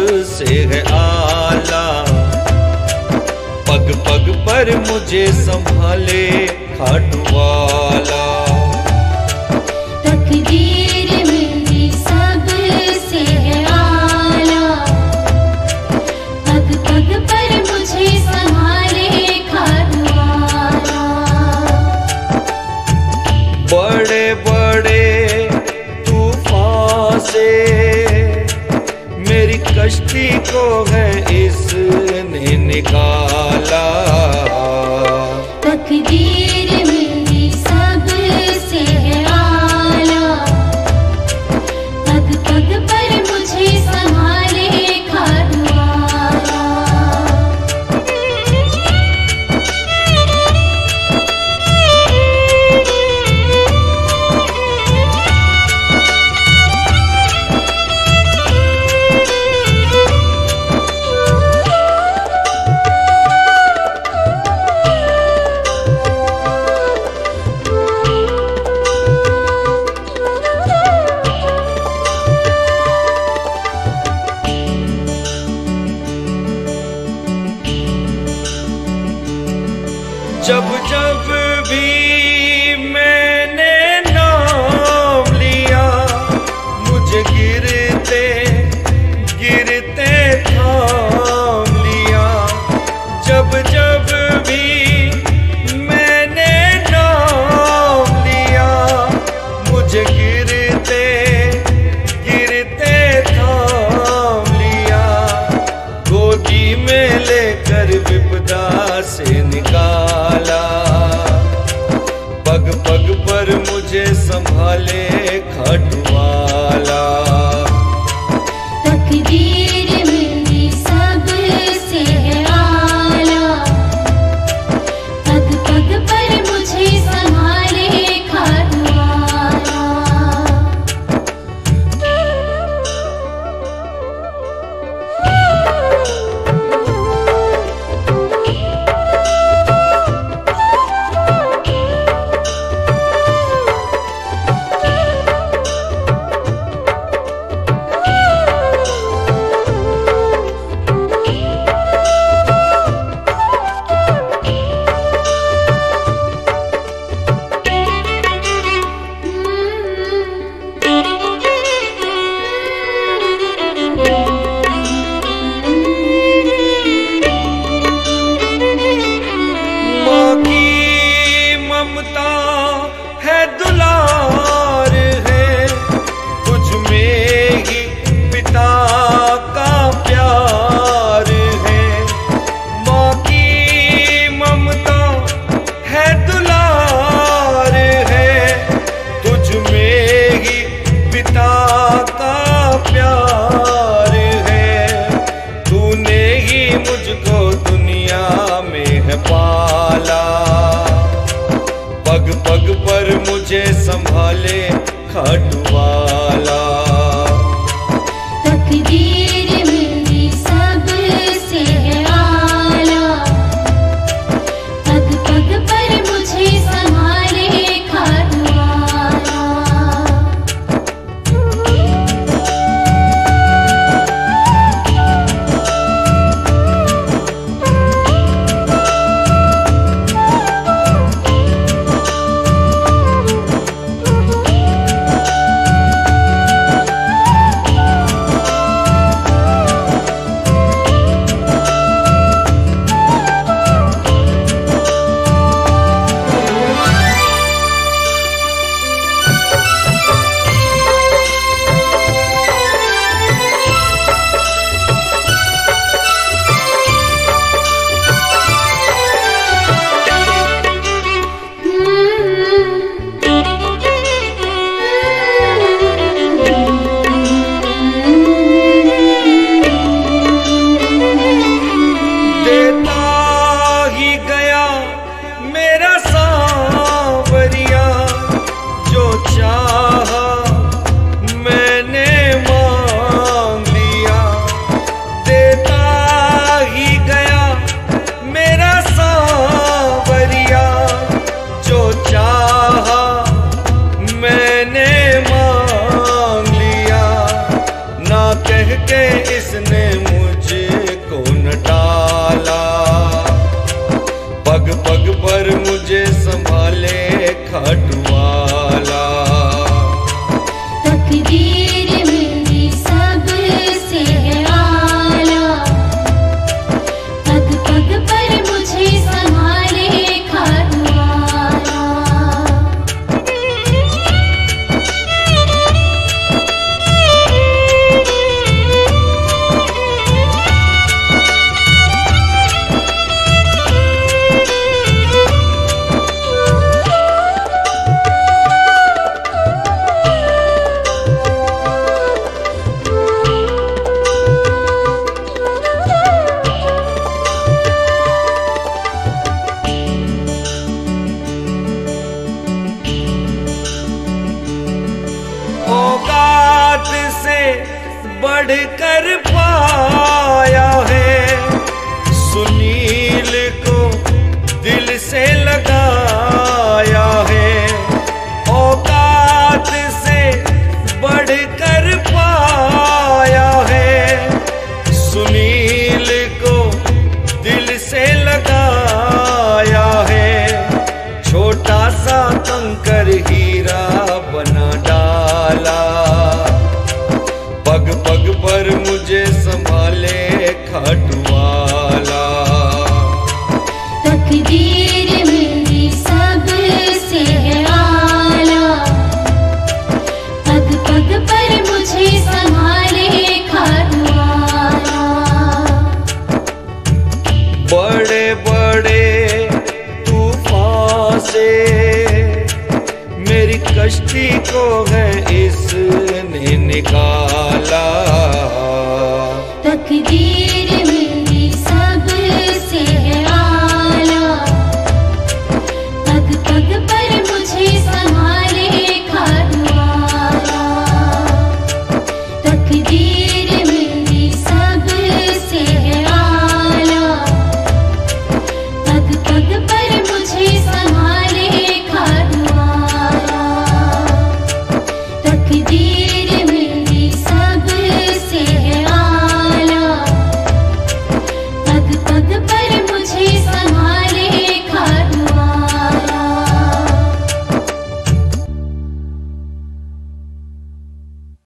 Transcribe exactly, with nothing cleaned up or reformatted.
से है आला। पग पग पर मुझे संभाले खाटू वाला। तकदीर मेरी सबसे है आला, पग पग पर मुझे संभाले खाटू वाला। बड़े बड़े तूफान से मेरी कश्ती को है इसने निकाला। तकदीर मेरी सबसे है आला, पग पग पर मुझे संभाले खाटू वाला। जब जब भी मैंने नाम लिया, मुझे गिरते गिरते थाम लिया। जब जब भी मैंने नाम लिया, मुझे गिरते गिरते थाम लिया। गोदी में लेकर विपदा से निकाला। पग पग पर मुझे संभाले खाटू वाला। तकदीर मेरी सबसे है आला, पग पग पर मुझे संभाले खाटू वाला। सृष्टि को है इसने निकाला। तकदीर